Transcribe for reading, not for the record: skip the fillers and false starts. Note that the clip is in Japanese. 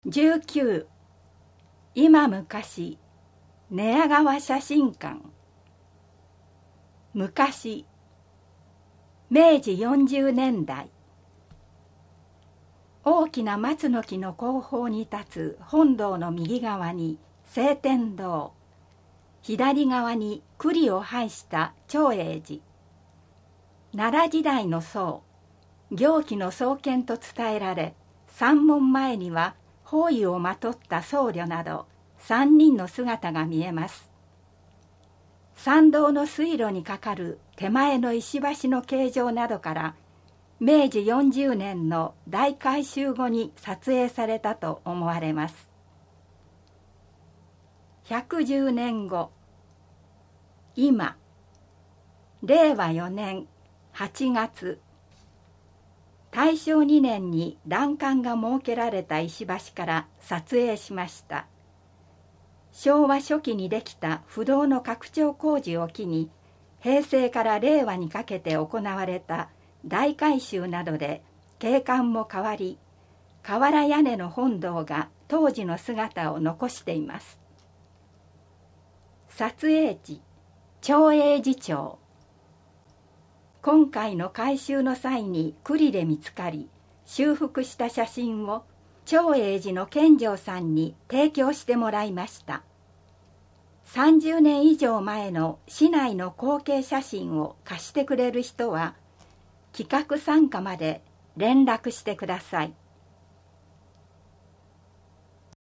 19今昔寝屋川写真館。昔明治40年代、大きな松の木の後方に立つ本堂の右側に聖天堂、左側に栗を配した長栄寺。奈良時代の僧行基の創建と伝えられ、山門前には法衣をまとった僧侶など3人の姿が見えます。参道の水路にかかる手前の石橋の形状などから明治40年の大改修後に撮影されたと思われます。110年後、今令和4年8月、大正2年に欄干が設けられた石橋から撮影しました。昭和初期にできた不動の拡張工事を機に、平成から令和にかけて行われた大改修などで景観も変わり、瓦屋根の本堂が当時の姿を残しています。撮影地、長栄寺町。今回の改修の際に栗で見つかり、修復した写真を長栄寺の見城さんに提供してもらいました。30年以上前の市内の光景写真を貸してくれる人は、企画参加まで連絡してください。